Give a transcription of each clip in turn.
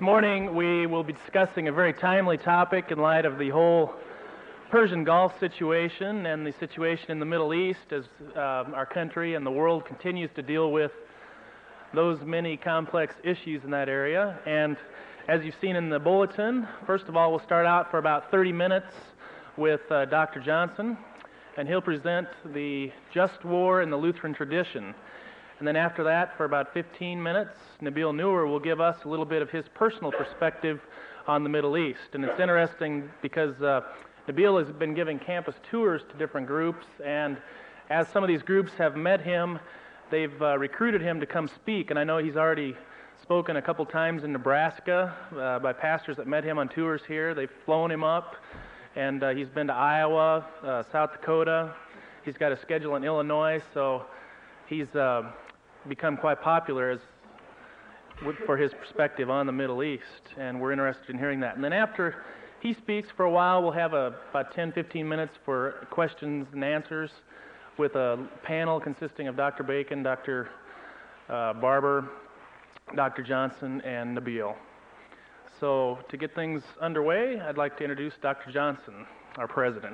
This morning we will be discussing a very timely topic in light of the whole Persian Gulf situation and the situation in the Middle East as our country and the world continues to deal with those many complex issues in that area. And as you've seen in the bulletin, first of all, we'll start out for about 30 minutes with Dr. Johnson, and he'll present the just war in the Lutheran tradition. And then after that, for about 15 minutes, Nabil Noor will give us a little bit of his personal perspective on the Middle East. And it's interesting because Nabil has been giving campus tours to different groups, and as some of these groups have met him, they've recruited him to come speak. And I know he's already spoken a couple times in Nebraska by pastors that met him on tours here. They've flown him up, and he's been to Iowa, South Dakota. He's got a schedule in Illinois, so he's become quite popular for his perspective on the Middle East, and we're interested in hearing that. And then after he speaks for a while, we'll have about 10-15 minutes for questions and answers with a panel consisting of Dr. Bacon, Dr. Barber, Dr. Johnson, and Nabil. So to get things underway, I'd like to introduce Dr. Johnson, our president.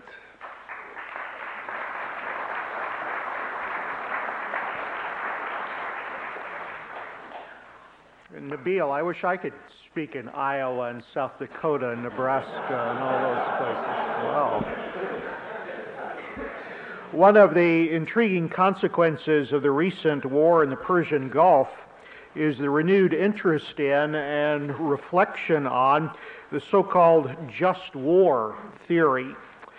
Nabil, I wish I could speak in Iowa and South Dakota and Nebraska and all those places as well. One of the intriguing consequences of the recent war in the Persian Gulf is the renewed interest in and reflection on the so-called just war theory.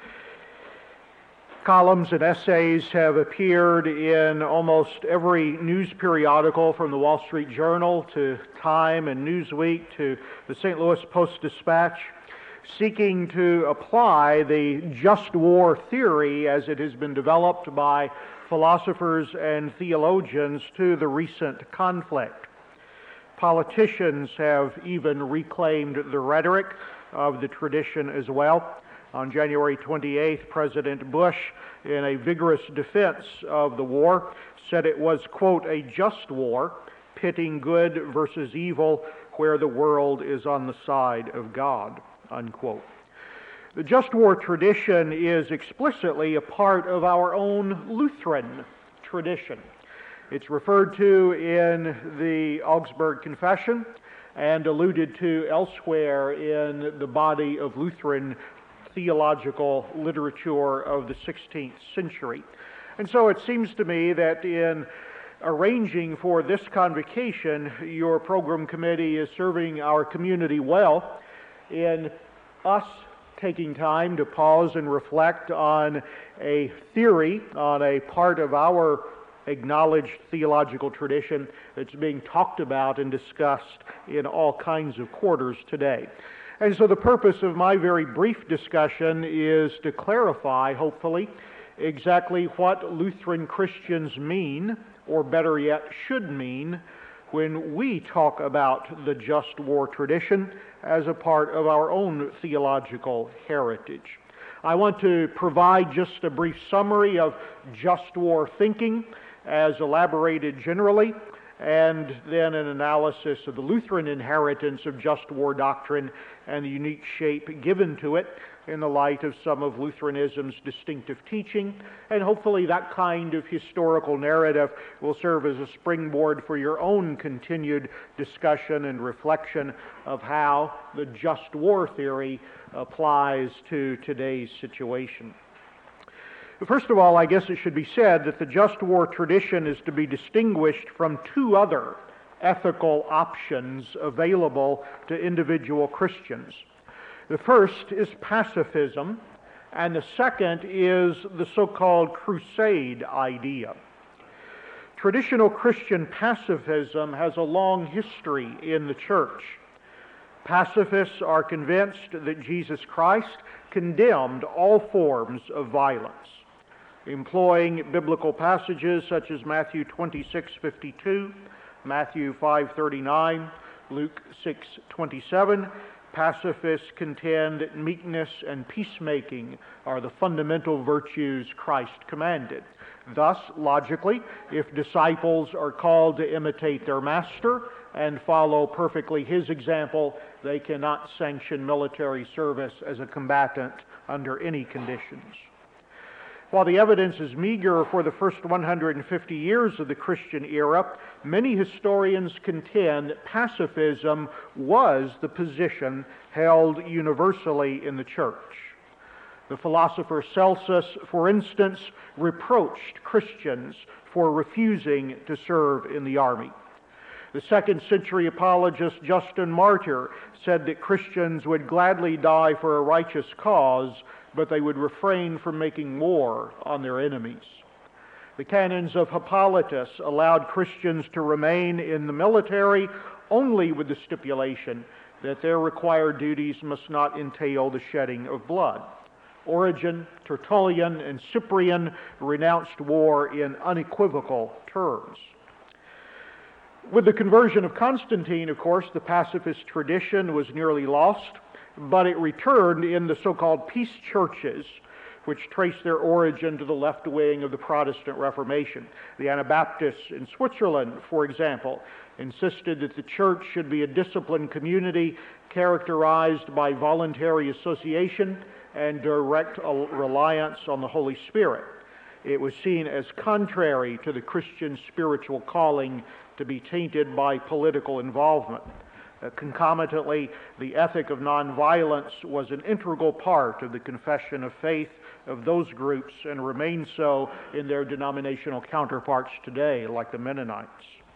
Columns and essays have appeared in almost every news periodical, from the Wall Street Journal to Time and Newsweek to the St. Louis Post-Dispatch, seeking to apply the just war theory as it has been developed by philosophers and theologians to the recent conflict. Politicians have even reclaimed the rhetoric of the tradition as well. On January 28th, President Bush, in a vigorous defense of the war, said it was, quote, a just war, pitting good versus evil, where the world is on the side of God, unquote. The just war tradition is explicitly a part of our own Lutheran tradition. It's referred to in the Augsburg Confession and alluded to elsewhere in the body of Lutheran theological literature of the 16th century. And so it seems to me that in arranging for this convocation, your program committee is serving our community well in us taking time to pause and reflect on a theory, on a part of our acknowledged theological tradition that's being talked about and discussed in all kinds of quarters today. And so the purpose of my very brief discussion is to clarify, hopefully, exactly what Lutheran Christians mean, or better yet, should mean, when we talk about the just war tradition as a part of our own theological heritage. I want to provide just a brief summary of just war thinking as elaborated generally, and then an analysis of the Lutheran inheritance of just war doctrine and the unique shape given to it in the light of some of Lutheranism's distinctive teaching. And hopefully that kind of historical narrative will serve as a springboard for your own continued discussion and reflection of how the just war theory applies to today's situation. First of all, I guess it should be said that the just war tradition is to be distinguished from two other ethical options available to individual Christians. The first is pacifism, and the second is the so-called crusade idea. Traditional Christian pacifism has a long history in the church. Pacifists are convinced that Jesus Christ condemned all forms of violence, employing biblical passages such as Matthew 26:52, Matthew 5:39, Luke 6:27. pacifists contend that meekness and peacemaking are the fundamental virtues Christ commanded. Thus, logically, if disciples are called to imitate their master and follow perfectly his example, they cannot sanction military service as a combatant under any conditions. While the evidence is meager for the first 150 years of the Christian era, many historians contend that pacifism was the position held universally in the church. The philosopher Celsus, for instance, reproached Christians for refusing to serve in the army. The second-century apologist Justin Martyr said that Christians would gladly die for a righteous cause, but they would refrain from making war on their enemies. The canons of Hippolytus allowed Christians to remain in the military only with the stipulation that their required duties must not entail the shedding of blood. Origen, Tertullian, and Cyprian renounced war in unequivocal terms. With the conversion of Constantine, of course, the pacifist tradition was nearly lost, but it returned in the so-called peace churches, which trace their origin to the left wing of the Protestant Reformation. The Anabaptists in Switzerland, for example, insisted that the church should be a disciplined community characterized by voluntary association and direct reliance on the Holy Spirit. It was seen as contrary to the Christian spiritual calling to be tainted by political involvement. Concomitantly, the ethic of nonviolence was an integral part of the confession of faith of those groups and remains so in their denominational counterparts today, like the Mennonites.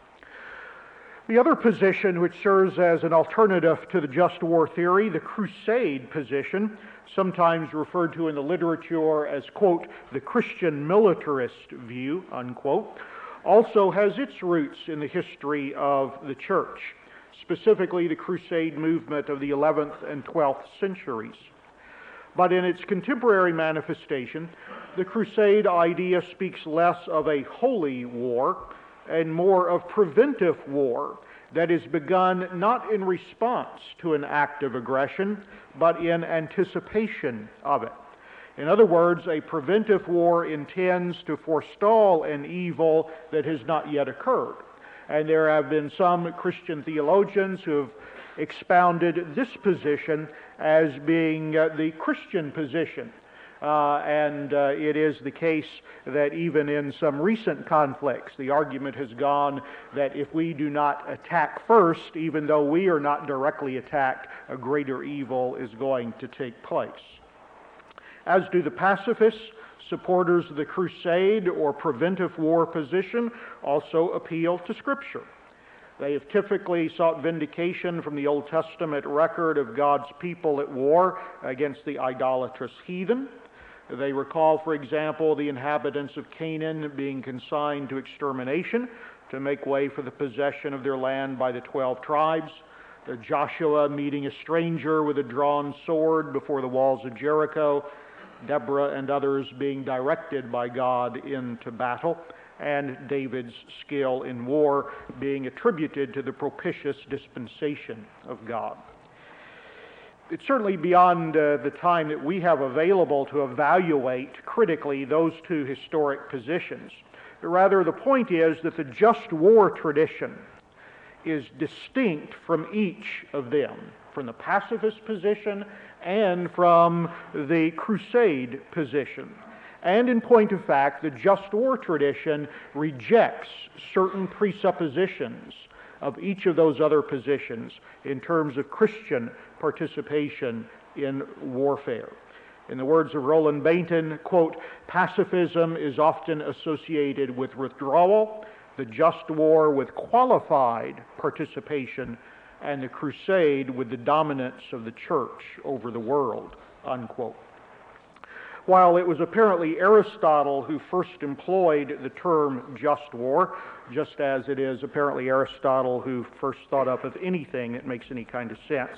The other position which serves as an alternative to the just war theory, the crusade position, sometimes referred to in the literature as, quote, the Christian militarist view, unquote, also has its roots in the history of the church, specifically the crusade movement of the 11th and 12th centuries. But in its contemporary manifestation, the crusade idea speaks less of a holy war and more of preventive war that is begun not in response to an act of aggression, but in anticipation of it. In other words, a preventive war intends to forestall an evil that has not yet occurred. And there have been some Christian theologians who have expounded this position as being the Christian position. It is the case that even in some recent conflicts, the argument has gone that if we do not attack first, even though we are not directly attacked, a greater evil is going to take place. As do the pacifists, supporters of the crusade or preventive war position also appeal to Scripture. They have typically sought vindication from the Old Testament record of God's people at war against the idolatrous heathen. They recall, for example, the inhabitants of Canaan being consigned to extermination to make way for the possession of their land by the 12 tribes. Joshua meeting a stranger with a drawn sword before the walls of Jericho. Deborah and others being directed by God into battle, and David's skill in war being attributed to the propitious dispensation of God. It's certainly beyond the time that we have available to evaluate critically those two historic positions. Rather, the point is that the just war tradition is distinct from each of them, from the pacifist position and from the crusade position. And in point of fact, the just war tradition rejects certain presuppositions of each of those other positions in terms of Christian participation in warfare. In the words of Roland Bainton, quote, pacifism is often associated with withdrawal, the just war with qualified participation, and the crusade with the dominance of the church over the world, unquote. While it was apparently Aristotle who first employed the term just war, just as it is apparently Aristotle who first thought up of anything that makes any kind of sense,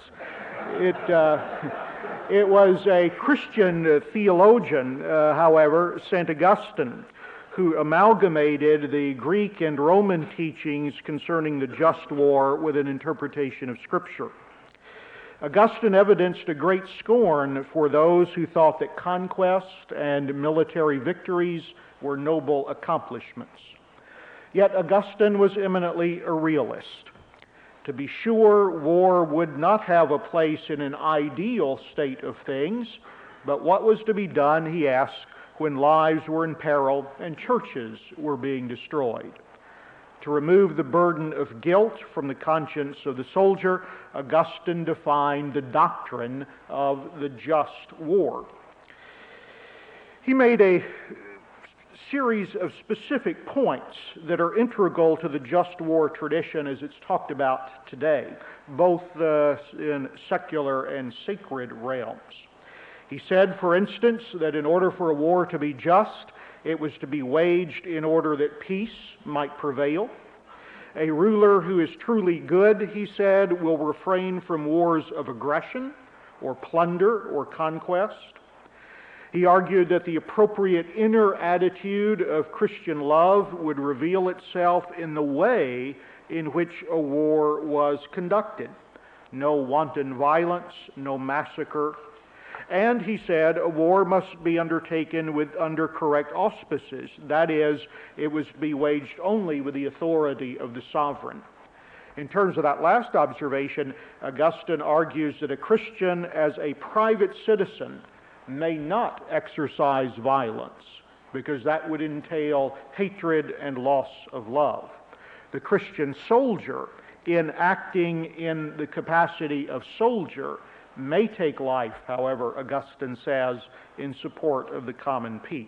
it was a Christian theologian, however, St. Augustine, who amalgamated the Greek and Roman teachings concerning the just war with an interpretation of Scripture. Augustine evidenced a great scorn for those who thought that conquest and military victories were noble accomplishments. Yet Augustine was eminently a realist. To be sure, war would not have a place in an ideal state of things, but what was to be done, he asked, when lives were in peril and churches were being destroyed? To remove the burden of guilt from the conscience of the soldier, Augustine defined the doctrine of the just war. He made a series of specific points that are integral to the just war tradition as it's talked about today, both in secular and sacred realms. He said, for instance, that in order for a war to be just, it was to be waged in order that peace might prevail. A ruler who is truly good, he said, will refrain from wars of aggression or plunder or conquest. He argued that the appropriate inner attitude of Christian love would reveal itself in the way in which a war was conducted. No wanton violence, no massacre. And he said a war must be undertaken under correct auspices. That is, it was to be waged only with the authority of the sovereign. In terms of that last observation, Augustine argues that a Christian as a private citizen may not exercise violence, because that would entail hatred and loss of love. The Christian soldier, in acting in the capacity of soldier, may take life, however, Augustine says, in support of the common peace.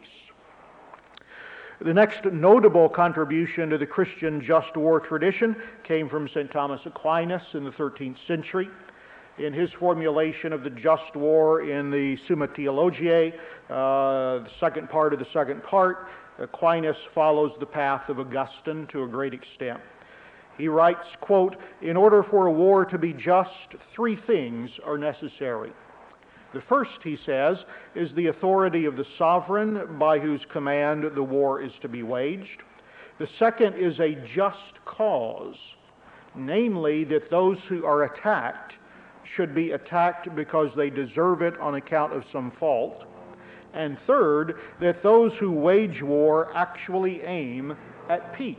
The next notable contribution to the Christian just war tradition came from St. Thomas Aquinas in the 13th century. In his formulation of the just war in the Summa Theologiae, the second part of the second part, Aquinas follows the path of Augustine to a great extent. He writes, quote, "In order for a war to be just, three things are necessary. The first," he says, "is the authority of the sovereign by whose command the war is to be waged. The second is a just cause, namely that those who are attacked should be attacked because they deserve it on account of some fault. And third, that those who wage war actually aim at peace."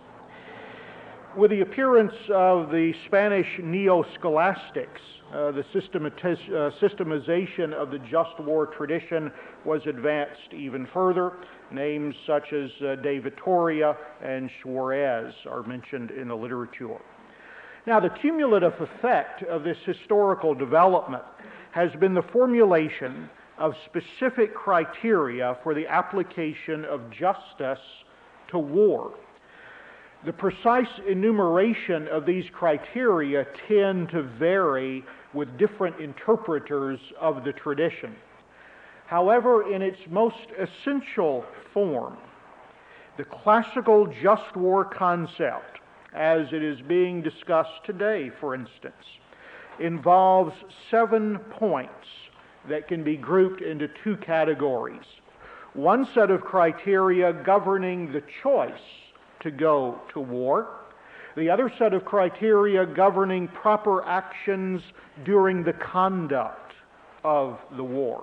With the appearance of the Spanish neo-scholastics, the systemization of the just war tradition was advanced even further. Names such as De Vittoria and Suarez are mentioned in the literature. Now, the cumulative effect of this historical development has been the formulation of specific criteria for the application of justice to war. The precise enumeration of these criteria tend to vary with different interpreters of the tradition. However, in its most essential form, the classical just war concept, as it is being discussed today, for instance, involves 7 points that can be grouped into 2 categories. One set of criteria governing the choice to go to war, the other set of criteria governing proper actions during the conduct of the war.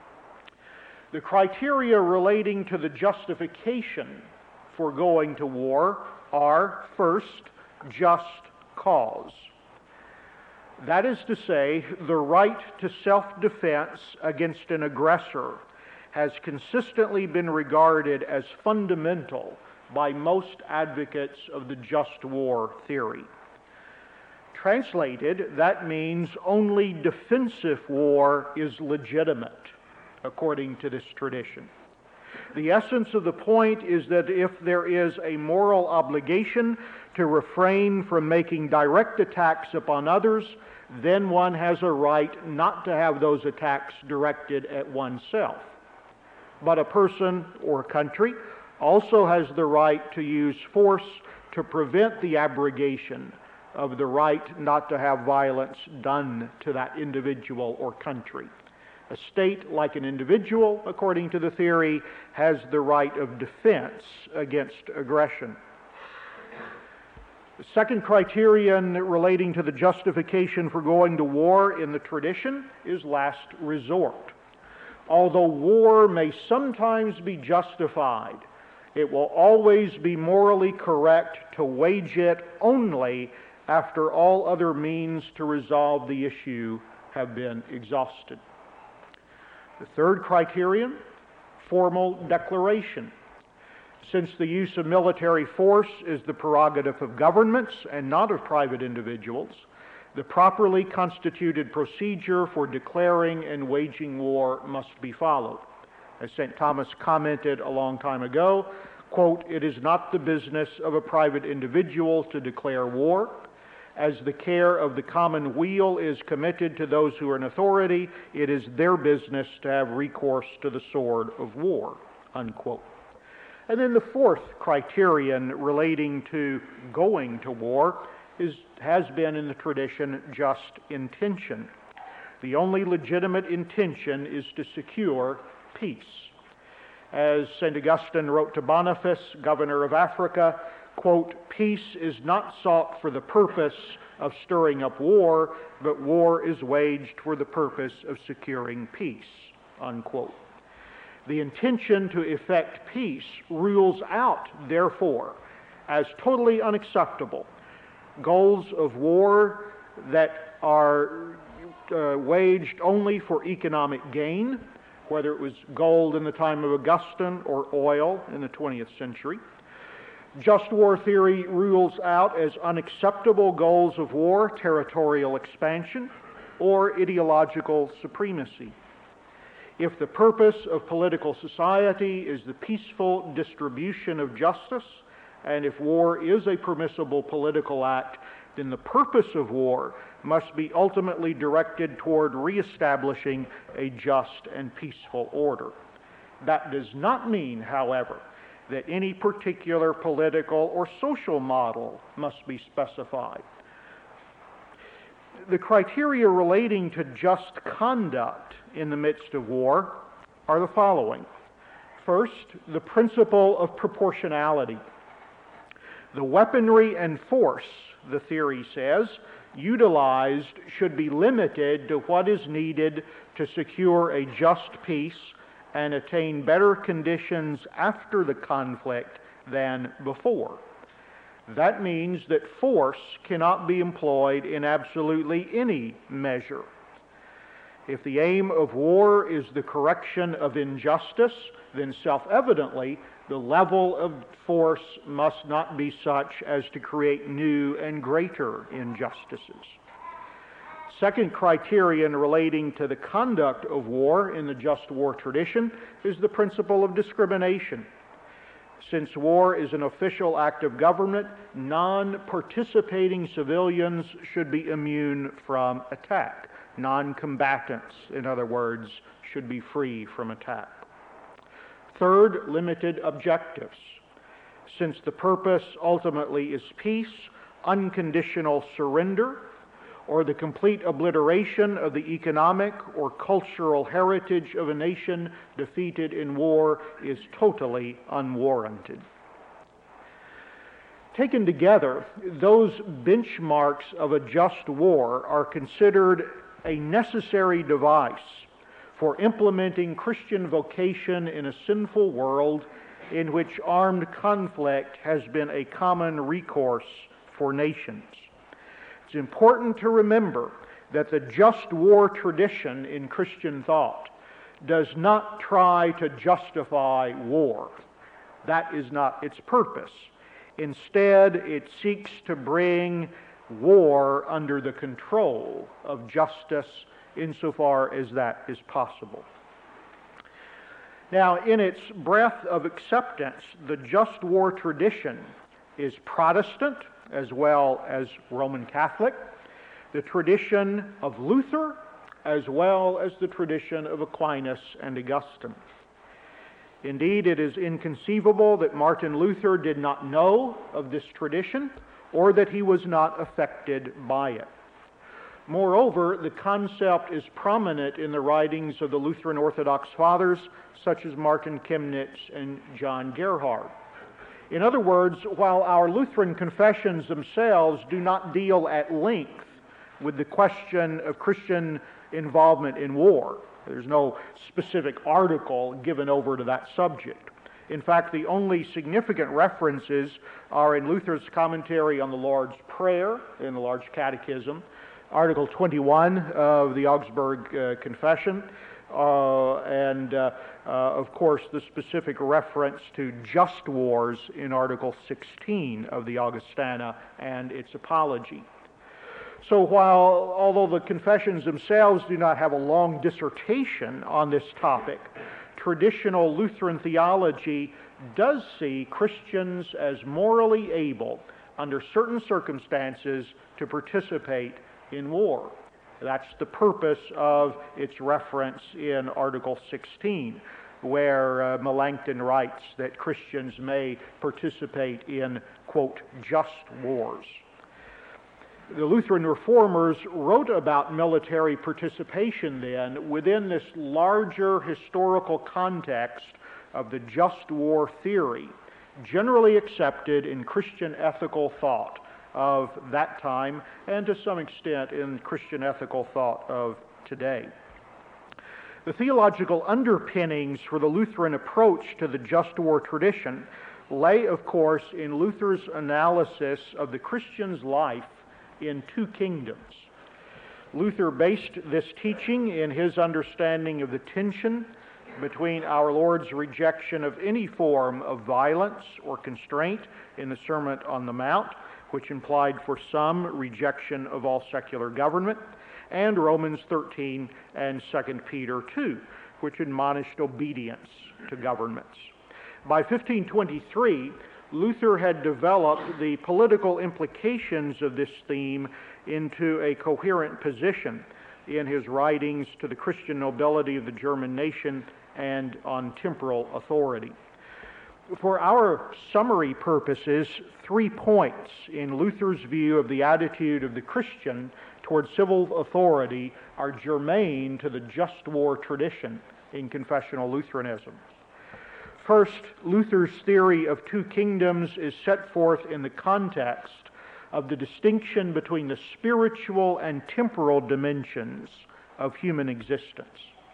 The criteria relating to the justification for going to war are, first, just cause. That is to say, the right to self-defense against an aggressor has consistently been regarded as fundamental by most advocates of the just war theory. Translated, that means only defensive war is legitimate, according to this tradition. The essence of the point is that if there is a moral obligation to refrain from making direct attacks upon others, then one has a right not to have those attacks directed at oneself. But a person or a country also has the right to use force to prevent the abrogation of the right not to have violence done to that individual or country. A state, like an individual, according to the theory, has the right of defense against aggression. The second criterion relating to the justification for going to war in the tradition is last resort. Although war may sometimes be justified, it will always be morally correct to wage it only after all other means to resolve the issue have been exhausted. The third criterion, formal declaration. Since the use of military force is the prerogative of governments and not of private individuals, the properly constituted procedure for declaring and waging war must be followed. As St. Thomas commented a long time ago, quote, "It is not the business of a private individual to declare war. As the care of the common weal is committed to those who are in authority, it is their business to have recourse to the sword of war," unquote. And then the fourth criterion relating to going to war has been in the tradition just intention. The only legitimate intention is to secure peace. As St. Augustine wrote to Boniface, governor of Africa, quote, "Peace is not sought for the purpose of stirring up war, but war is waged for the purpose of securing peace," unquote. The intention to effect peace rules out, therefore, as totally unacceptable, goals of war that are waged only for economic gain, whether it was gold in the time of Augustine or oil in the 20th century. Just war theory rules out as unacceptable goals of war territorial expansion or ideological supremacy. If the purpose of political society is the peaceful distribution of justice, and if war is a permissible political act, then the purpose of war must be ultimately directed toward reestablishing a just and peaceful order. That does not mean, however, that any particular political or social model must be specified. The criteria relating to just conduct in the midst of war are the following. First, the principle of proportionality. The weaponry and force, the theory says, utilized should be limited to what is needed to secure a just peace and attain better conditions after the conflict than before. That means that force cannot be employed in absolutely any measure. If the aim of war is the correction of injustice, then self-evidently the level of force must not be such as to create new and greater injustices. Second criterion relating to the conduct of war in the just war tradition is the principle of discrimination. Since war is an official act of government, non-participating civilians should be immune from attack. Non-combatants, in other words, should be free from attack. Third, limited objectives. Since the purpose ultimately is peace, unconditional surrender, or the complete obliteration of the economic or cultural heritage of a nation defeated in war is totally unwarranted. Taken together, those benchmarks of a just war are considered a necessary device for implementing Christian vocation in a sinful world in which armed conflict has been a common recourse for nations. It's important to remember that the just war tradition in Christian thought does not try to justify war. That is not its purpose. Instead, it seeks to bring war under the control of justice insofar as that is possible. Now, in its breadth of acceptance, the just war tradition is Protestant as well as Roman Catholic, the tradition of Luther as well as the tradition of Aquinas and Augustine. Indeed, it is inconceivable that Martin Luther did not know of this tradition or that he was not affected by it. Moreover, the concept is prominent in the writings of the Lutheran Orthodox Fathers, such as Martin Chemnitz and John Gerhard. In other words, while our Lutheran confessions themselves do not deal at length with the question of Christian involvement in war, there's no specific article given over to that subject. In fact, the only significant references are in Luther's commentary on the Lord's Prayer in the Large Catechism, Article 21 of the Augsburg Confession, and of course the specific reference to just wars in Article 16 of the Augustana and its apology. So although the confessions themselves do not have a long dissertation on this topic, traditional Lutheran theology does see Christians as morally able, under certain circumstances, to participate in war. That's the purpose of its reference in Article 16, where Melanchthon writes that Christians may participate in, quote, just wars. The Lutheran Reformers wrote about military participation then within this larger historical context of the just war theory, generally accepted in Christian ethical thought of that time and to some extent in Christian ethical thought of today. The theological underpinnings for the Lutheran approach to the just war tradition lay, of course, in Luther's analysis of the Christian's life in two kingdoms. Luther based this teaching in his understanding of the tension between our Lord's rejection of any form of violence or constraint in the Sermon on the Mount, which implied for some rejection of all secular government, and Romans 13 and 2 Peter 2, which admonished obedience to governments. By 1523, Luther had developed the political implications of this theme into a coherent position in his writings to the Christian nobility of the German nation and on temporal authority. For our summary purposes, 3 points in Luther's view of the attitude of the Christian toward civil authority are germane to the just war tradition in confessional Lutheranism. First, Luther's theory of two kingdoms is set forth in the context of the distinction between the spiritual and temporal dimensions of human existence.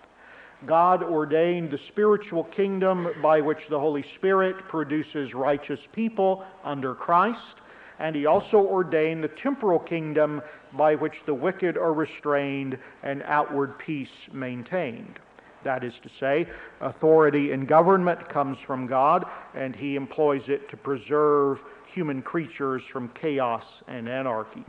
God ordained the spiritual kingdom by which the Holy Spirit produces righteous people under Christ, and he also ordained the temporal kingdom by which the wicked are restrained and outward peace maintained. That is to say, authority in government comes from God, and he employs it to preserve human creatures from chaos and anarchy.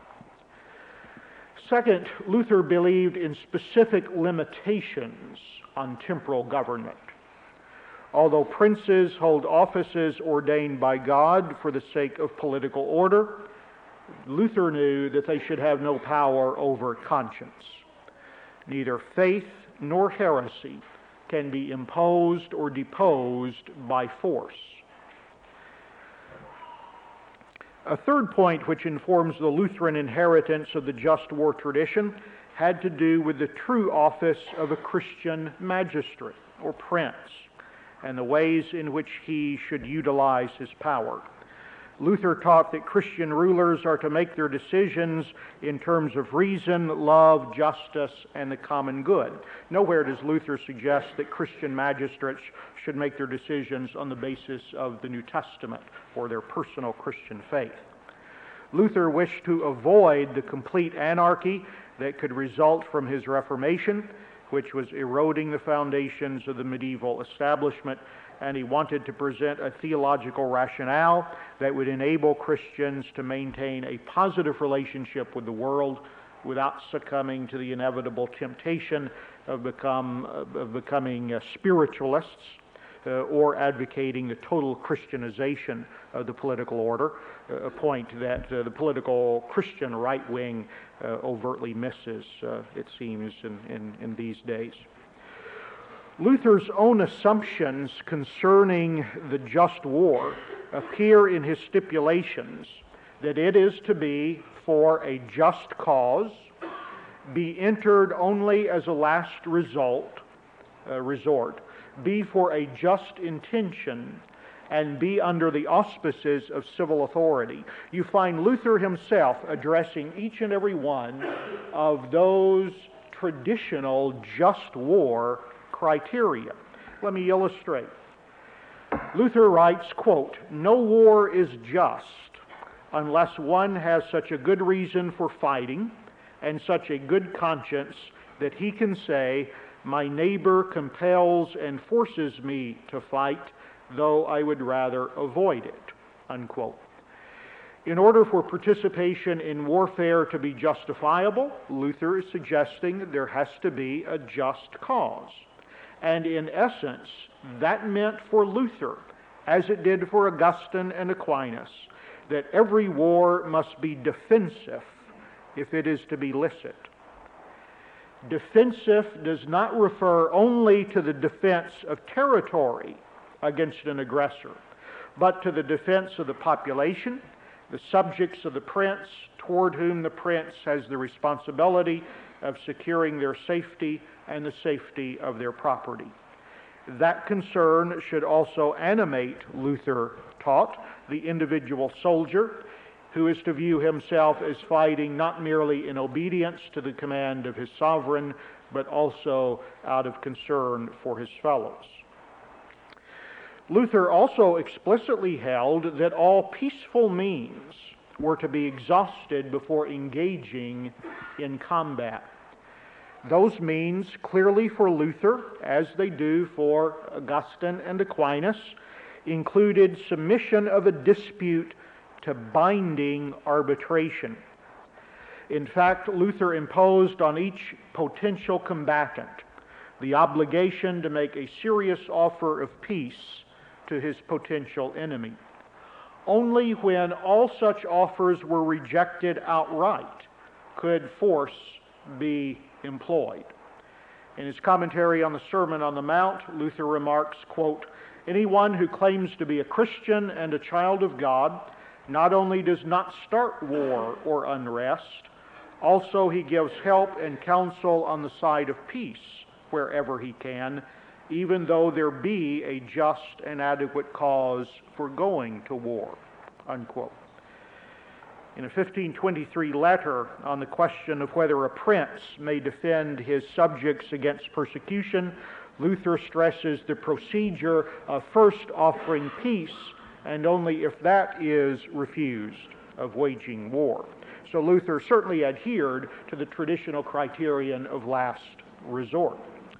Second, Luther believed in specific limitations on temporal government. Although princes hold offices ordained by God for the sake of political order, Luther knew that they should have no power over conscience. Neither faith nor heresy can be imposed or deposed by force. A third point which informs the Lutheran inheritance of the just war tradition had to do with the true office of a Christian magistrate or prince and the ways in which he should utilize his power. Luther taught that Christian rulers are to make their decisions in terms of reason, love, justice, and the common good. Nowhere does Luther suggest that Christian magistrates should make their decisions on the basis of the New Testament or their personal Christian faith. Luther wished to avoid the complete anarchy that could result from his Reformation, which was eroding the foundations of the medieval establishment, and he wanted to present a theological rationale that would enable Christians to maintain a positive relationship with the world without succumbing to the inevitable temptation of becoming spiritualists or advocating the total Christianization of the political order, a point that the political Christian right wing overtly misses, it seems, in these days. Luther's own assumptions concerning the just war appear in his stipulations that it is to be for a just cause, be entered only as a last resort, be for a just intention, and be under the auspices of civil authority. You find Luther himself addressing each and every one of those traditional just war criteria. Let me illustrate. Luther writes, quote, "No war is just unless one has such a good reason for fighting and such a good conscience that he can say, 'My neighbor compels and forces me to fight, though I would rather avoid it,'" unquote. In order for participation in warfare to be justifiable, Luther is suggesting there has to be a just cause. And in essence, that meant for Luther, as it did for Augustine and Aquinas, that every war must be defensive if it is to be licit. Defensive does not refer only to the defense of territory against an aggressor, but to the defense of the population, the subjects of the prince, toward whom the prince has the responsibility of securing their safety and the safety of their property. That concern should also animate, Luther taught, the individual soldier, who is to view himself as fighting not merely in obedience to the command of his sovereign, but also out of concern for his fellows. Luther also explicitly held that all peaceful means were to be exhausted before engaging in combat. Those means, clearly for Luther, as they do for Augustine and Aquinas, included submission of a dispute to binding arbitration. In fact, Luther imposed on each potential combatant the obligation to make a serious offer of peace to his potential enemy. Only when all such offers were rejected outright could force be employed. In his commentary on the Sermon on the Mount, Luther remarks, quote, "Anyone who claims to be a Christian and a child of God not only does not start war or unrest, also he gives help and counsel on the side of peace wherever he can, even though there be a just and adequate cause for going to war," unquote. In a 1523 letter on the question of whether a prince may defend his subjects against persecution, Luther stresses the procedure of first offering peace, and only if that is refused, of waging war. So Luther certainly adhered to the traditional criterion of last resort.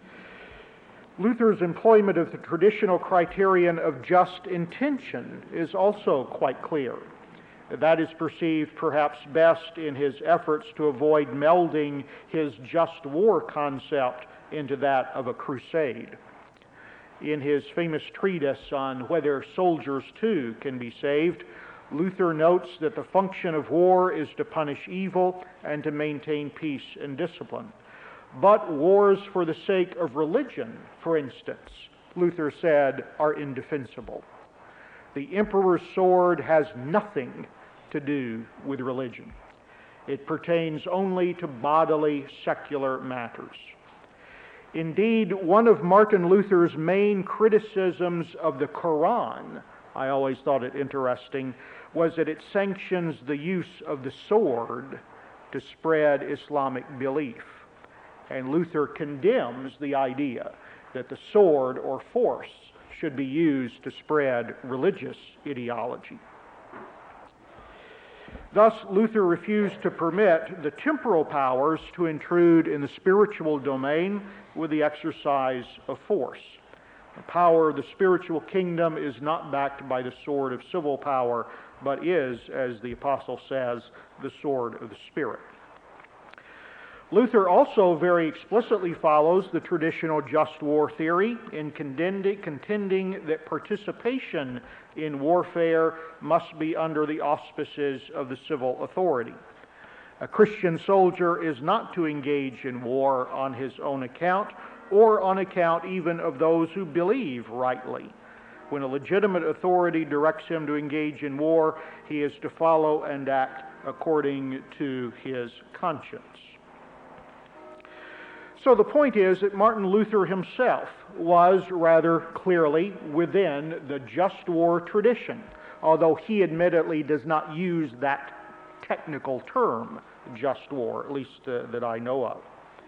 Luther's employment of the traditional criterion of just intention is also quite clear. That is perceived perhaps best in his efforts to avoid melding his just war concept into that of a crusade. In his famous treatise on whether soldiers too can be saved, Luther notes that the function of war is to punish evil and to maintain peace and discipline. But wars for the sake of religion, for instance, Luther said, are indefensible. The emperor's sword has nothing to do with religion. It pertains only to bodily secular matters. Indeed, one of Martin Luther's main criticisms of the Quran, I always thought it interesting, was that it sanctions the use of the sword to spread Islamic belief. And Luther condemns the idea that the sword or force should be used to spread religious ideology. Thus, Luther refused to permit the temporal powers to intrude in the spiritual domain with the exercise of force. The power of the spiritual kingdom is not backed by the sword of civil power, but is, as the apostle says, the sword of the Spirit. Luther also very explicitly follows the traditional just war theory in contending that participation in warfare must be under the auspices of the civil authority. A Christian soldier is not to engage in war on his own account or on account even of those who believe rightly. When a legitimate authority directs him to engage in war, he is to follow and act according to his conscience. So the point is that Martin Luther himself was rather clearly within the just war tradition, although he admittedly does not use that technical term, just war, at least that I know of.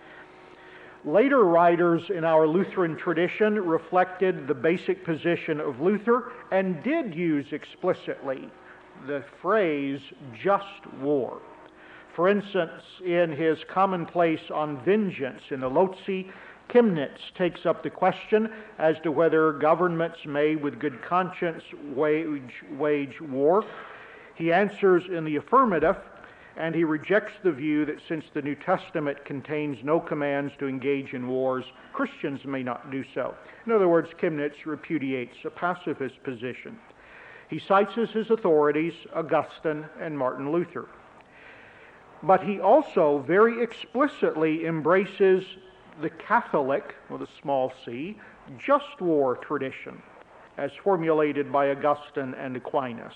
Later writers in our Lutheran tradition reflected the basic position of Luther and did use explicitly the phrase just war. For instance, in his commonplace on vengeance in the Lotzi, Chemnitz takes up the question as to whether governments may with good conscience wage war. He answers in the affirmative, and he rejects the view that since the New Testament contains no commands to engage in wars, Christians may not do so. In other words, Chemnitz repudiates a pacifist position. He cites as his authorities Augustine and Martin Luther. But he also very explicitly embraces the Catholic, with a small c, just war tradition, as formulated by Augustine and Aquinas.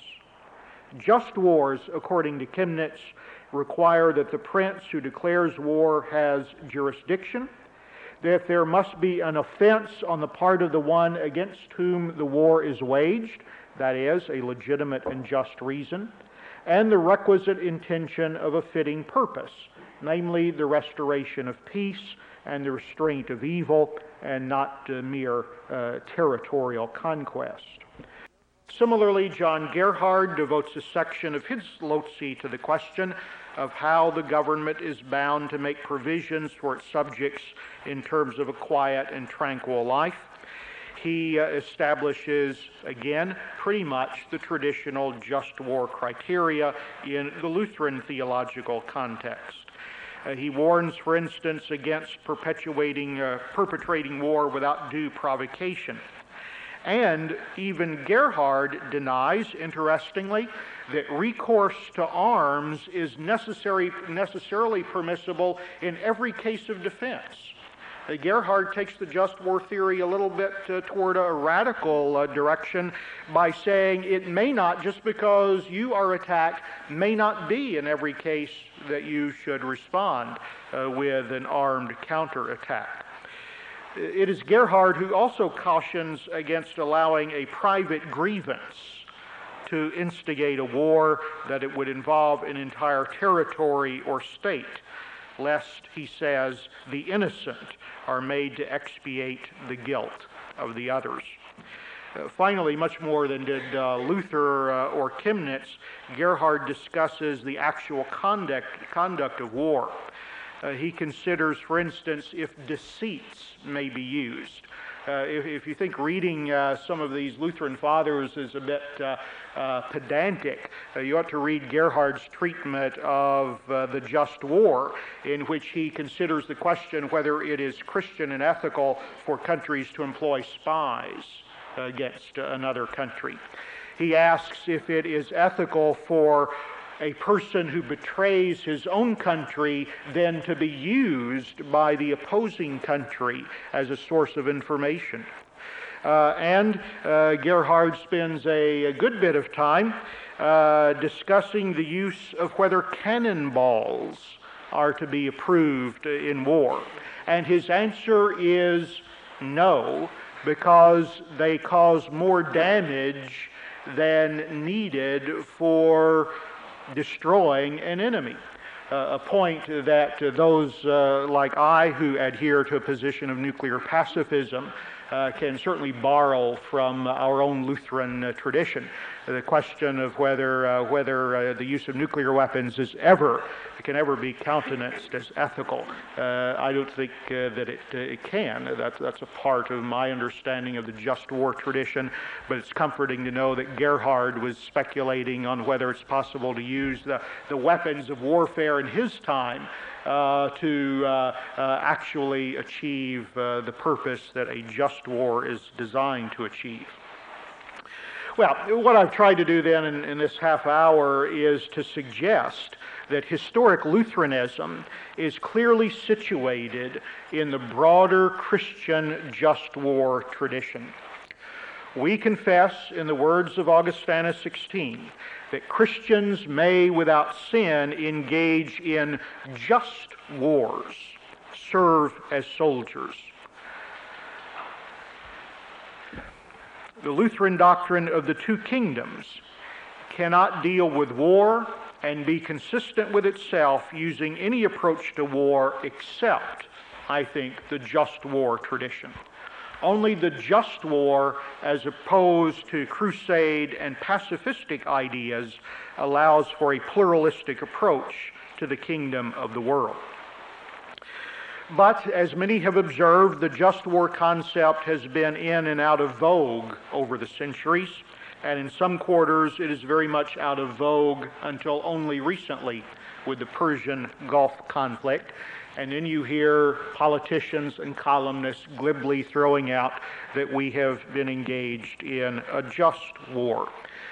Just wars, according to Chemnitz, require that the prince who declares war has jurisdiction, that there must be an offense on the part of the one against whom the war is waged, that is, a legitimate and just reason, and the requisite intention of a fitting purpose, namely the restoration of peace and the restraint of evil, and not mere territorial conquest. Similarly, John Gerhard devotes a section of his Lotzi to the question of how the government is bound to make provisions for its subjects in terms of a quiet and tranquil life. He establishes, again, pretty much the traditional just war criteria in the Lutheran theological context. He warns, for instance, against perpetrating war without due provocation. And even Gerhard denies, interestingly, that recourse to arms is necessarily permissible in every case of defense. Gerhard takes the just war theory a little bit toward a radical direction by saying it may not, just because you are attacked, may not be in every case that you should respond with an armed counterattack. It is Gerhard who also cautions against allowing a private grievance to instigate a war, that it would involve an entire territory or state, lest, he says, the innocent are made to expiate the guilt of the others. Finally, much more than did Luther or Chemnitz, Gerhard discusses the actual conduct of war. He considers, for instance, if deceits may be used. If you think reading some of these Lutheran fathers is a bit pedantic, you ought to read Gerhard's treatment of the just war, in which he considers the question whether it is Christian and ethical for countries to employ spies against another country. He asks if it is ethical for a person who betrays his own country then to be used by the opposing country as a source of information. Gerhard spends a good bit of time discussing the use of whether cannonballs are to be approved in war. And his answer is no, because they cause more damage than needed for destroying an enemy. A point that those like I who adhere to a position of nuclear pacifism can certainly borrow from our own Lutheran tradition. The question of whether the use of nuclear weapons can ever be countenanced as ethical. I don't think that it can. That's a part of my understanding of the just war tradition, but it's comforting to know that Gerhard was speculating on whether it's possible to use the weapons of warfare in his time to actually achieve the purpose that a just war is designed to achieve. Well, what I've tried to do then in this half hour is to suggest that historic Lutheranism is clearly situated in the broader Christian just war tradition. We confess, in the words of Augustinus 16, that Christians may without sin engage in just wars, serve as soldiers. The Lutheran doctrine of the two kingdoms cannot deal with war and be consistent with itself using any approach to war except, I think, the just war tradition. Only the just war, as opposed to crusade and pacifistic ideas, allows for a pluralistic approach to the kingdom of the world. But, as many have observed, the just war concept has been in and out of vogue over the centuries, and in some quarters it is very much out of vogue until only recently with the Persian Gulf conflict. And then you hear politicians and columnists glibly throwing out that we have been engaged in a just war.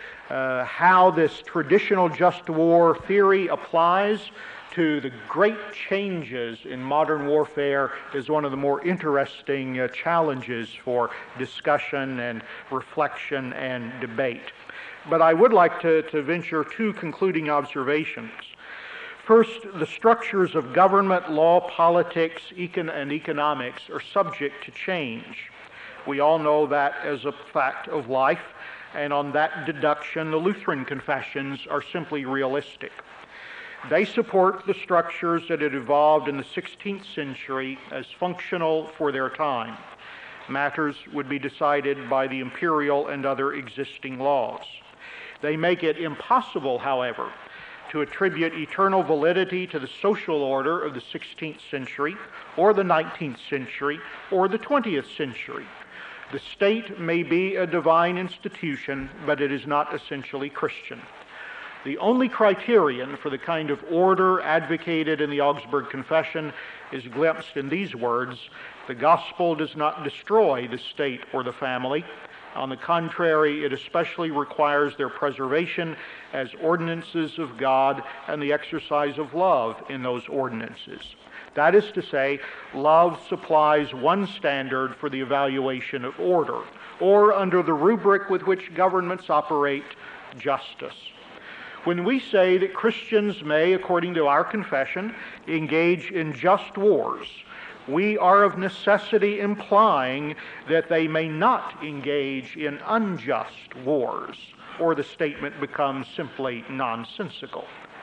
How this traditional just war theory applies to the great changes in modern warfare is one of the more interesting challenges for discussion and reflection and debate. But I would like to venture two concluding observations. First, the structures of government, law, politics, and economics are subject to change. We all know that as a fact of life, and on that deduction, the Lutheran confessions are simply realistic. They support the structures that had evolved in the 16th century as functional for their time. Matters would be decided by the imperial and other existing laws. They make it impossible, however, to attribute eternal validity to the social order of the 16th century, or the 19th century, or the 20th century. The state may be a divine institution, but it is not essentially Christian. The only criterion for the kind of order advocated in the Augsburg Confession is glimpsed in these words: the gospel does not destroy the state or the family. On the contrary, it especially requires their preservation as ordinances of God and the exercise of love in those ordinances. That is to say, love supplies one standard for the evaluation of order, or under the rubric with which governments operate, justice. When we say that Christians may, according to our confession, engage in just wars, we are of necessity implying that they may not engage in unjust wars, or the statement becomes simply nonsensical.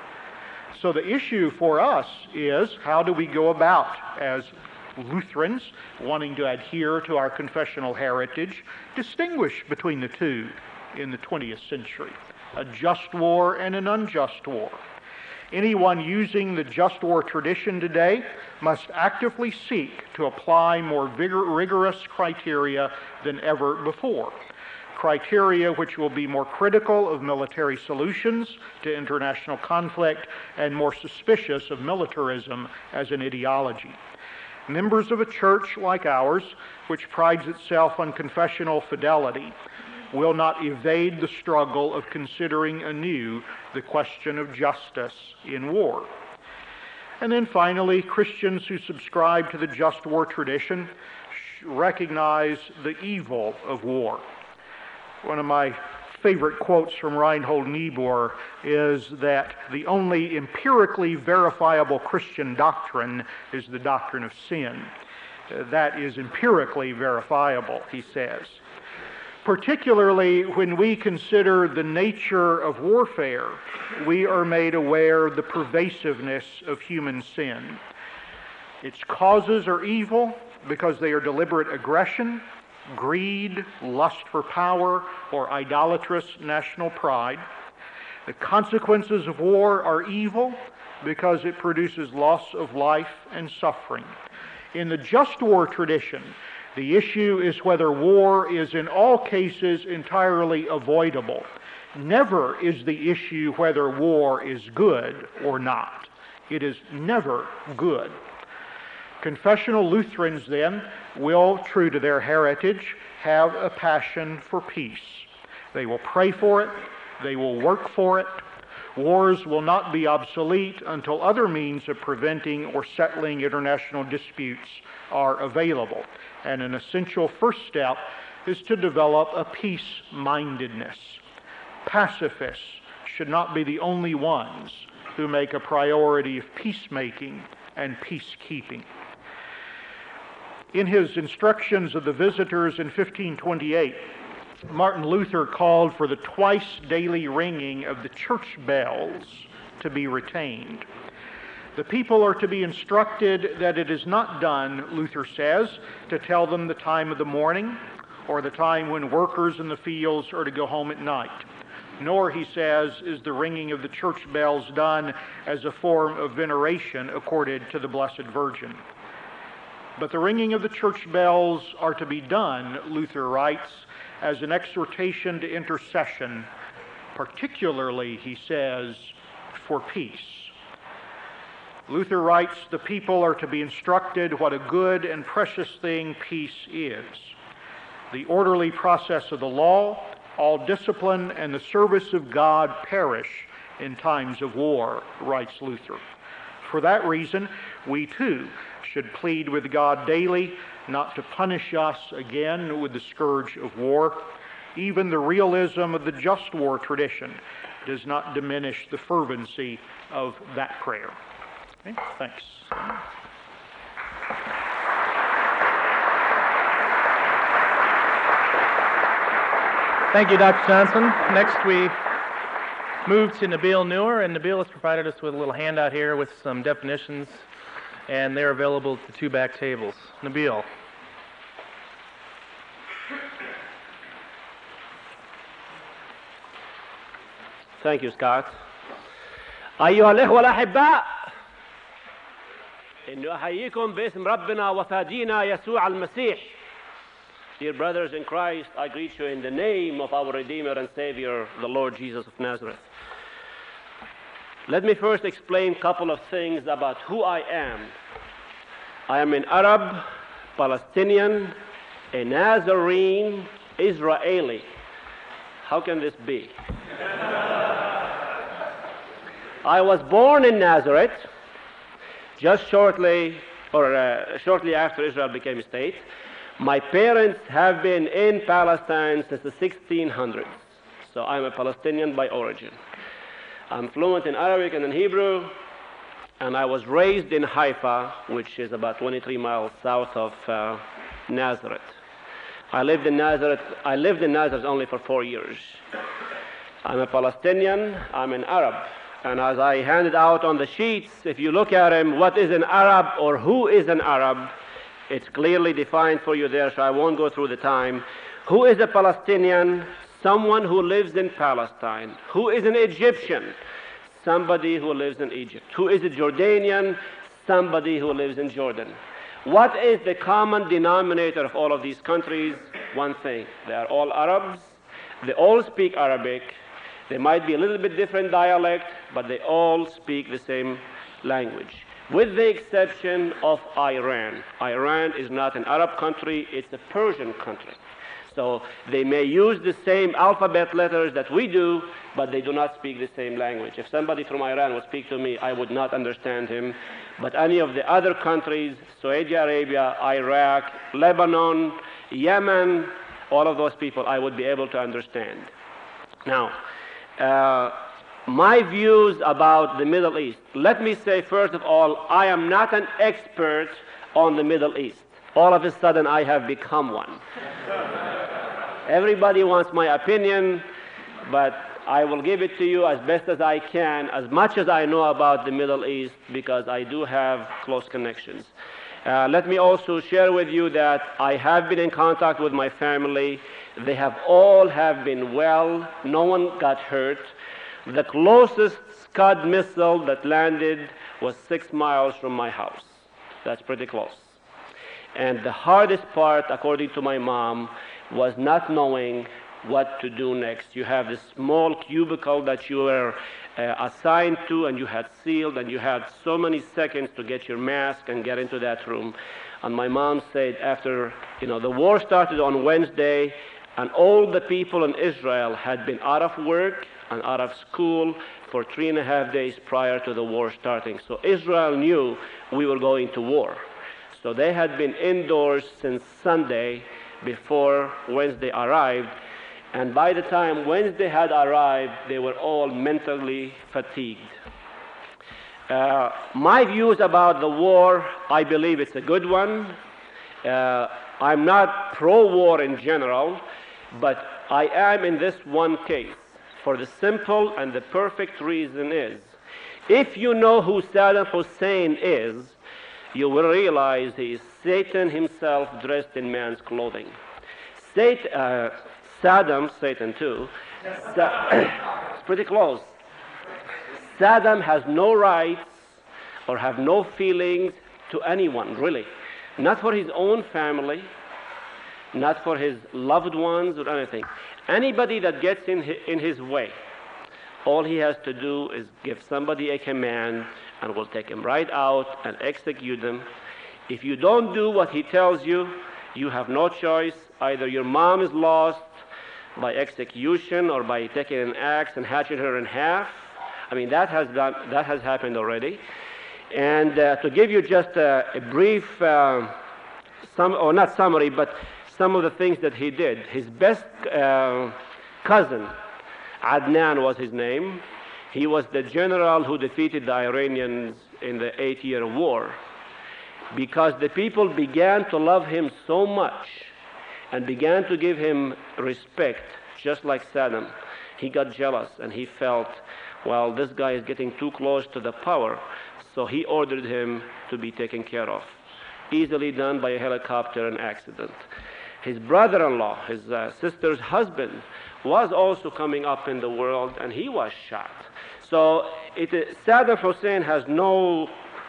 So the issue for us is, how do we go about, as Lutherans wanting to adhere to our confessional heritage, distinguish between the two in the 20th century, a just war and an unjust war? Anyone using the just war tradition today must actively seek to apply more rigorous criteria than ever before. Criteria which will be more critical of military solutions to international conflict and more suspicious of militarism as an ideology. Members of a church like ours, which prides itself on confessional fidelity, will not evade the struggle of considering anew the question of justice in war. And then finally, Christians who subscribe to the just war tradition recognize the evil of war. One of my favorite quotes from Reinhold Niebuhr is that the only empirically verifiable Christian doctrine is the doctrine of sin. That is empirically verifiable, he says. Particularly when we consider the nature of warfare, we are made aware of the pervasiveness of human sin. Its causes are evil because they are deliberate aggression, greed, lust for power, or idolatrous national pride. The consequences of war are evil because it produces loss of life and suffering. In the just war tradition, the issue is whether war is in all cases entirely avoidable. Never is the issue whether war is good or not. It is never good. Confessional Lutherans, then, will, true to their heritage, have a passion for peace. They will pray for it. They will work for it. Wars will not be obsolete until other means of preventing or settling international disputes are available. And an essential first step is to develop a peace-mindedness. Pacifists should not be the only ones who make a priority of peacemaking and peacekeeping. In his Instructions of the Visitors in 1528, Martin Luther called for the twice daily ringing of the church bells to be retained. The people are to be instructed that it is not done, Luther says, to tell them the time of the morning or the time when workers in the fields are to go home at night. Nor, he says, is the ringing of the church bells done as a form of veneration accorded to the Blessed Virgin. But the ringing of the church bells are to be done, Luther writes, as an exhortation to intercession, particularly, he says, for peace. Luther writes, the people are to be instructed what a good and precious thing peace is. The orderly process of the law, all discipline, and the service of God perish in times of war, writes Luther. For that reason, we too should plead with God daily not to punish us again with the scourge of war. Even the realism of the just war tradition does not diminish the fervency of that prayer. Okay, thanks. Thank you, Dr. Johnson. Next, we move to Nabil Noor, and Nabil has provided us with a little handout here with some definitions, and they're available at the two back tables. Nabil. Thank you, Scott. أيها الإخوة الأحباء، إنه أحييكم باسم ربنا وفادينا يسوع المسيح. Dear brothers in Christ, I greet you in the name of our Redeemer and Savior, the Lord Jesus of Nazareth. Let me first explain a couple of things about who I am. I am an Arab, Palestinian, a Nazarene, Israeli. How can this be? I was born in Nazareth just shortly after Israel became a state. My parents have been in Palestine since the 1600s, so I'm a Palestinian by origin. I'm fluent in Arabic and in Hebrew, and I was raised in Haifa, which is about 23 miles south of Nazareth. I lived in Nazareth only for 4 years. I'm a Palestinian, I'm an Arab. And as I handed out on the sheets, if you look at him, what is an Arab or who is an Arab, it's clearly defined for you there, so I won't go through the time. Who is a Palestinian? Someone who lives in Palestine. Who is an Egyptian? Somebody who lives in Egypt. Who is a Jordanian? Somebody who lives in Jordan. What is the common denominator of all of these countries? One thing. They are all Arabs. They all speak Arabic. They might be a little bit different dialect, but they all speak the same language, with the exception of Iran. Iran is not an Arab country, it's a Persian country. So they may use the same alphabet letters that we do, but they do not speak the same language. If somebody from Iran would speak to me, I would not understand him. But any of the other countries, Saudi Arabia, Iraq, Lebanon, Yemen, all of those people, I would be able to understand. Now, my views about the Middle East. Let me say, first of all, I am not an expert on the Middle East. All of a sudden, I have become one. Everybody wants my opinion, but I will give it to you as best as I can, as much as I know about the Middle East, because I do have close connections. Let me also share with you that I have been in contact with my family. They all have been well. No one got hurt. The closest Scud missile that landed was 6 miles from my house. That's pretty close. And the hardest part, according to my mom, was not knowing what to do next. You have this small cubicle that you were assigned to, and you had sealed, and you had so many seconds to get your mask and get into that room. And my mom said after, the war started on Wednesday, and all the people in Israel had been out of work and out of school for 3.5 days prior to the war starting. So Israel knew we were going to war. So they had been indoors since Sunday before Wednesday arrived. And by the time Wednesday had arrived, they were all mentally fatigued. My views about the war, I believe it's a good one. I'm not pro-war in general, but I am in this one case for the simple and the perfect reason is, if you know who Saddam Hussein is, you will realize he is Satan himself dressed in man's clothing. Saddam, Satan too, it's pretty close. Saddam has no rights or have no feelings to anyone, really. Not for his own family, not for his loved ones or anything. Anybody that gets in his way, all he has to do is give somebody a command and will take him right out and execute them. If you don't do what he tells you, you have no choice. Either your mom is lost by execution or by taking an axe and hatching her in half. I mean, that has happened already. And to give you just a brief, not summary, but some of the things that he did. His best cousin, Adnan was his name. He was the general who defeated the Iranians in the 8-year war. Because the people began to love him so much and began to give him respect, just like Saddam, he got jealous and he felt, well, this guy is getting too close to the power. So he ordered him to be taken care of. Easily done by a helicopter and accident. His brother-in-law, his sister's husband, was also coming up in the world, and he was shot. So Saddam Hussein has no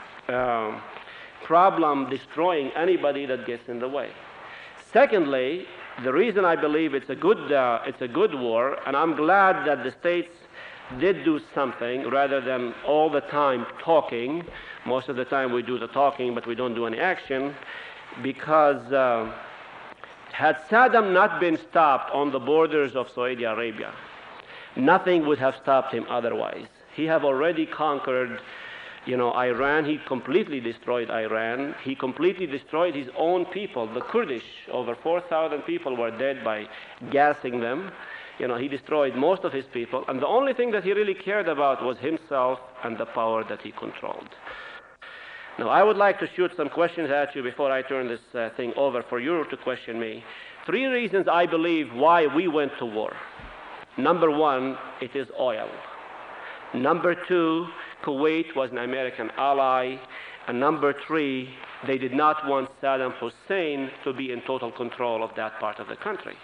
problem destroying anybody that gets in the way. Secondly, the reason I believe it's a good war, and I'm glad that the states did do something rather than all the time talking. Most of the time we do the talking, but we don't do any action, because had Saddam not been stopped on the borders of Saudi Arabia, nothing would have stopped him otherwise. He have already conquered, Iran. He completely destroyed Iran. He completely destroyed his own people, the Kurdish. Over 4,000 people were dead by gassing them. He destroyed most of his people, and the only thing that he really cared about was himself and the power that he controlled. Now, I would like to shoot some questions at you before I turn this thing over for you to question me. 3 reasons I believe why we went to war. Number 1, it is oil. Number 2, Kuwait was an American ally. And number 3, they did not want Saddam Hussein to be in total control of that part of the country.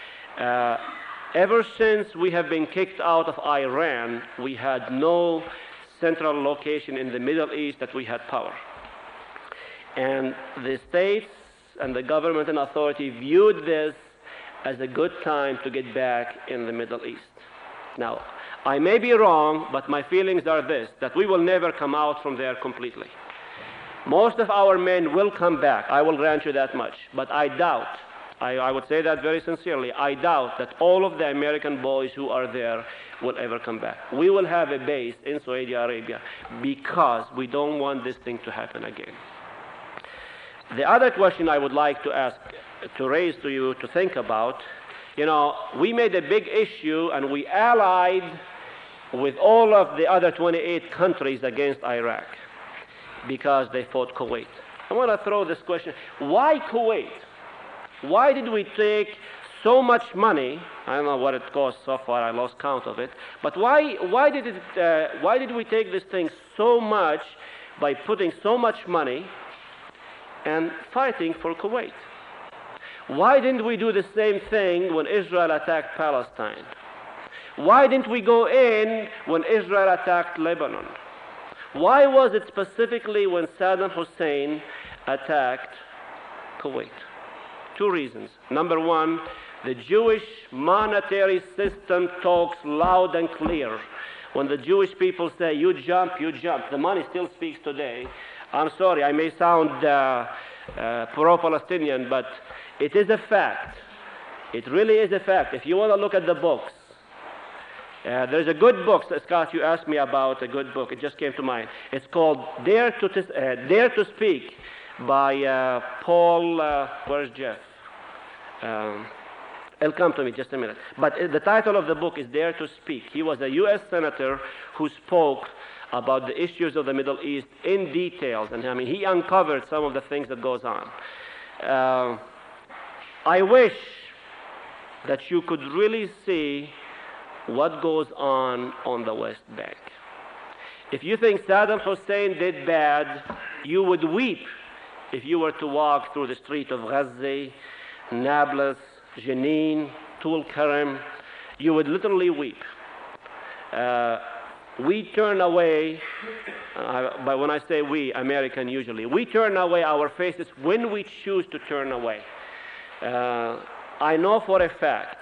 Ever since we have been kicked out of Iran, we had no central location in the Middle East that we had power. And the states and the government and authority viewed this as a good time to get back in the Middle East. Now, I may be wrong, but my feelings are this, that we will never come out from there completely. Most of our men will come back, I will grant you that much, but I doubt, I would say that very sincerely, I doubt that all of the American boys who are there will ever come back. We will have a base in Saudi Arabia because we don't want this thing to happen again. The other question I would like to raise to you to think about, we made a big issue and we allied with all of the other 28 countries against Iraq because they fought Kuwait. I want to throw this question, why Kuwait? Why did we take so much money? I don't know what it cost so far, I lost count of it, but why did we take this thing so much by putting so much money and fighting for Kuwait? Why didn't we do the same thing when Israel attacked Palestine? Why didn't we go in when Israel attacked Lebanon? Why was it specifically when Saddam Hussein attacked Kuwait? 2 reasons. Number 1, the Jewish monetary system talks loud and clear. When the Jewish people say, you jump, the money still speaks today. I'm sorry, I may sound pro-Palestinian, but it is a fact. It really is a fact. If you want to look at the books, there's a good book, Scott, you asked me about a good book. It just came to mind. It's called Dare to Speak by Paul, where's Jeff? It'll come to me just a minute. But the title of the book is Dare to Speak. He was a U.S. senator who spoke about the issues of the Middle East in details. And he uncovered some of the things that goes on. I wish that you could really see what goes on the West Bank. If you think Saddam Hussein did bad, you would weep if you were to walk through the street of Ghazi, Nablus, Jenin, Tulkarem. You would literally weep. We turn away, but when I say we, American usually, we turn away our faces when we choose to turn away. I know for a fact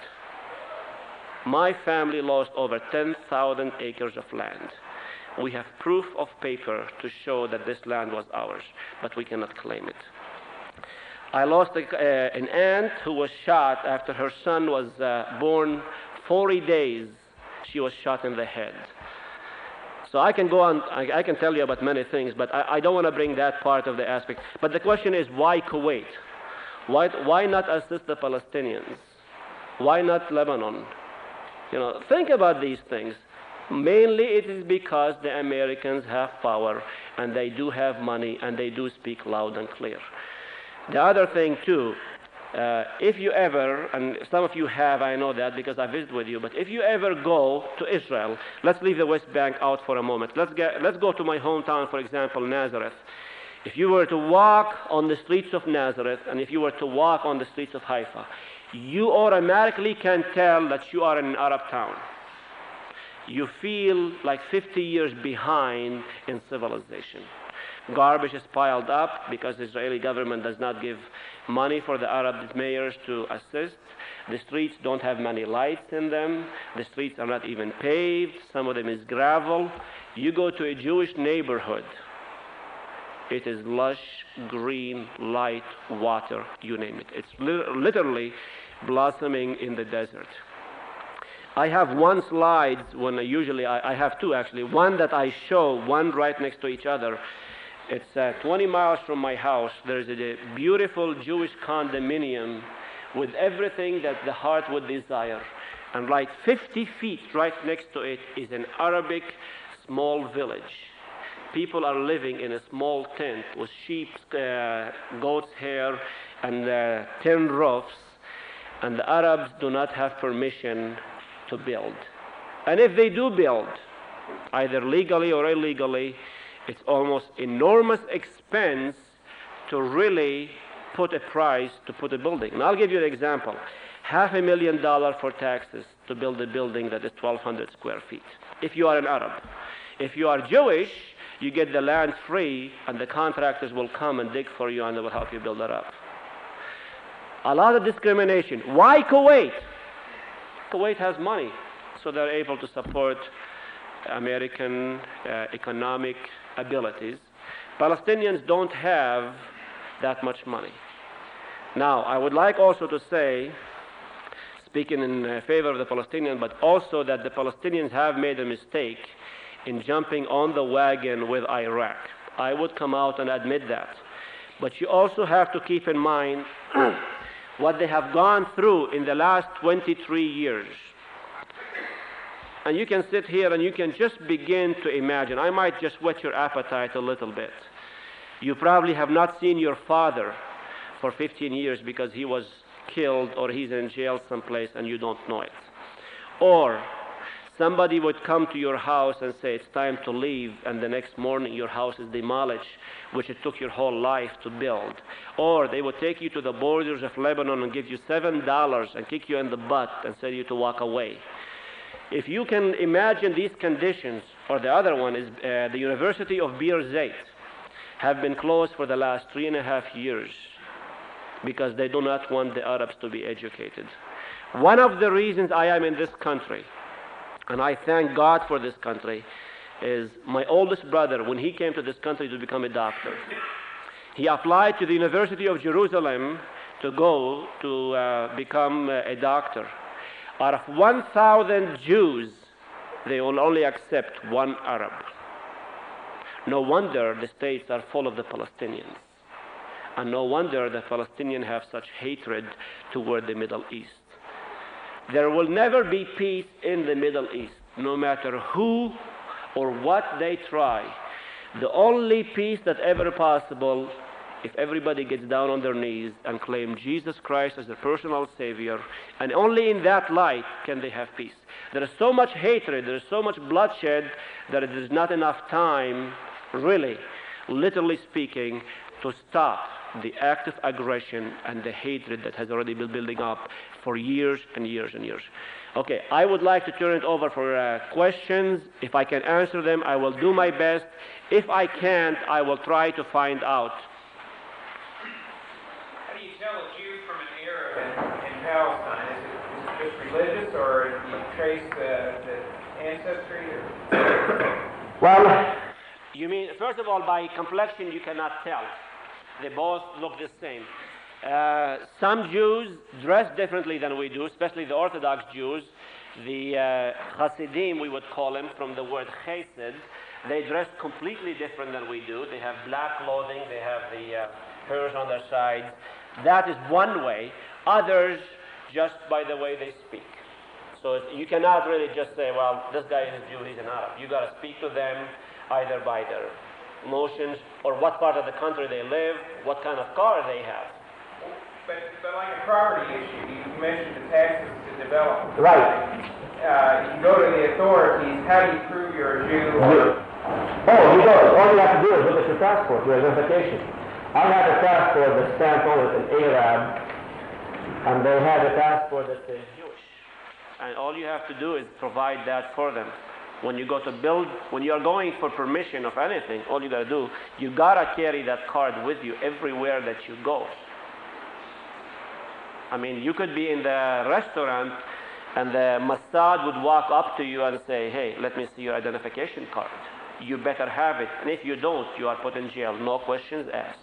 my family lost over 10,000 acres of land. We have proof of paper to show that this land was ours, but we cannot claim it. I lost an aunt who was shot after her son was born 40 days. She was shot in the head. So I can go on, I can tell you about many things, but I don't want to bring that part of the aspect. But the question is, why Kuwait? Why not assist the Palestinians? Why not Lebanon? Think about these things. Mainly it is because the Americans have power, and they do have money, and they do speak loud and clear. The other thing too, if you ever, and some of you have, I know that because I visited with you, but if you ever go to Israel, let's leave the West Bank out for a moment. Let's go to my hometown, for example, Nazareth. If you were to walk on the streets of Nazareth, and if you were to walk on the streets of Haifa, you automatically can tell that you are in an Arab town. You feel like 50 years behind in civilization. Garbage is piled up because the Israeli government does not give money for the Arab mayors to assist. The streets don't have many lights in them. The streets are not even paved. Some of them is gravel. You go to a Jewish neighborhood, it is lush, green, light, water, you name it. It's literally blossoming in the desert. I have one slide when I have two actually. One that I show, one right next to each other. It's 20 miles from my house. There's a beautiful Jewish condominium with everything that the heart would desire. And like 50 feet right next to it is an Arabic small village. People are living in a small tent with sheep, goat's hair, and tin roofs. And the Arabs do not have permission to build. And if they do build, either legally or illegally, it's almost enormous expense to really put a price to put a building. And I'll give you an example. $500,000 for taxes to build a building that is 1,200 square feet, if you are an Arab. If you are Jewish, you get the land free, and the contractors will come and dig for you, and they will help you build it up. A lot of discrimination. Why Kuwait? Kuwait has money, so they're able to support American economic abilities. Palestinians don't have that much money. Now, I would like also to say, speaking in favor of the Palestinians, but also that the Palestinians have made a mistake in jumping on the wagon with Iraq. I would come out and admit that. But you also have to keep in mind what they have gone through in the last 23 years. And you can sit here and you can just begin to imagine. I might just whet your appetite a little bit. You probably have not seen your father for 15 years because he was killed or he's in jail someplace and you don't know it. Or somebody would come to your house and say it's time to leave, and the next morning your house is demolished, which it took your whole life to build. Or they would take you to the borders of Lebanon and give you $7 and kick you in the butt and tell you to walk away. If you can imagine these conditions, or the other one is the University of Bir Zayt have been closed for the last 3.5 years because they do not want the Arabs to be educated. One of the reasons I am in this country, and I thank God for this country, is my oldest brother, when he came to this country to become a doctor, he applied to the University of Jerusalem to go to become a doctor. Out of 1,000 Jews, they will only accept one Arab. No wonder the states are full of the Palestinians. And no wonder the Palestinians have such hatred toward the Middle East. There will never be peace in the Middle East, no matter who or what they try. The only peace that ever possible if everybody gets down on their knees and claim Jesus Christ as their personal Savior, and only in that light can they have peace. There is so much hatred, there is so much bloodshed that it is not enough time, really, literally speaking, to stop the active aggression and the hatred that has already been building up for years and years and years. Okay, I would like to turn it over for questions. If I can answer them, I will do my best. If I can't, I will try to find out. How do you tell a Jew from an Arab in Palestine? Is it just religious, or do you trace the ancestry? Well, you mean, first of all, by complexion you cannot tell. They both look the same. Some Jews dress differently than we do, especially the Orthodox Jews. The Hasidim, we would call them, from the word chesed. They dress completely different than we do. They have black clothing, they have the hairs on their sides. That is one way. Others, just by the way they speak. So you cannot really just say, well, this guy is a Jew, he's an Arab. You got to speak to them either by their emotions or what part of the country they live, what kind of car they have. But like a property issue, you mentioned the taxes to develop. Right. You go to the authorities, how do you prove you're a Jew? You don't. All you have to do is look at your passport, your identification. I have a passport that's stamped on it in Arab, and they have a passport that says Jewish. And all you have to do is provide that for them. When you go to build, when you are going for permission of anything, all you got to do, you got to carry that card with you everywhere that you go. I mean, you could be in the restaurant and the Mossad would walk up to you and say, hey, let me see your identification card. You better have it. And if you don't, you are put in jail. No questions asked.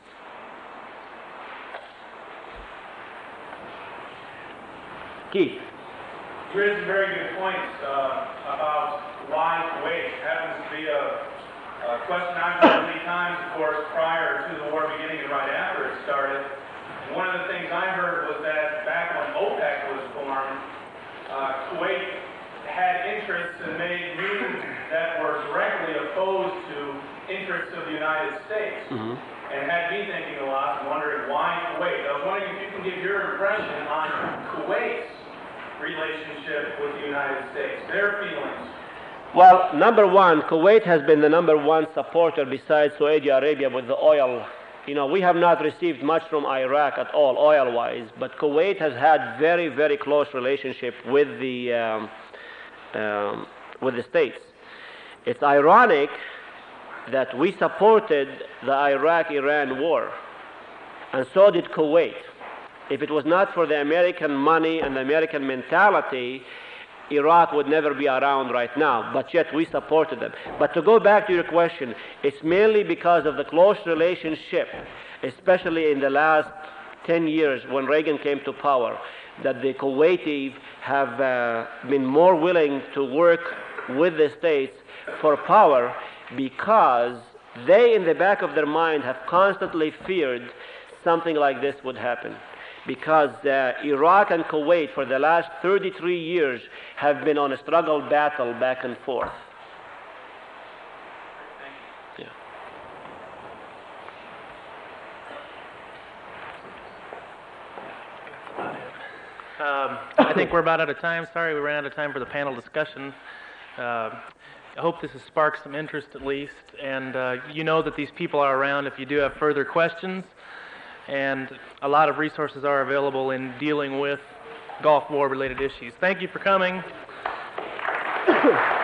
Keith. You raised some very good points about why Kuwait. Happens to be a question I've heard many times, of course, prior to the war beginning and right after it started. And one of the things I heard was that back when OPEC was formed, Kuwait had interests and made moves that were directly opposed to interests of the United States. Mm-hmm. And had me thinking a lot and wondering why Kuwait. I was wondering if you can give your impression on Kuwait's relationship with the United States, their feelings. Well, number one, Kuwait has been the number one supporter besides Saudi Arabia with the oil. You know, we have not received much from Iraq at all, oil-wise, but Kuwait has had very, very close relationship with the States. It's ironic that we supported the Iraq-Iran war, and so did Kuwait. If it was not for the American money and the American mentality, Iraq would never be around right now, but yet we supported them. But to go back to your question, it's mainly because of the close relationship, especially in the last 10 years when Reagan came to power, that the Kuwaitis have been more willing to work with the States for power, because they, in the back of their mind, have constantly feared something like this would happen. Because Iraq and Kuwait for the last 33 years have been on a struggle battle back and forth. Yeah. I think we're about out of time. Sorry we ran out of time for the panel discussion. I hope this has sparked some interest at least, and you know that these people are around if you do have further questions. And a lot of resources are available in dealing with Gulf War related issues. Thank you for coming.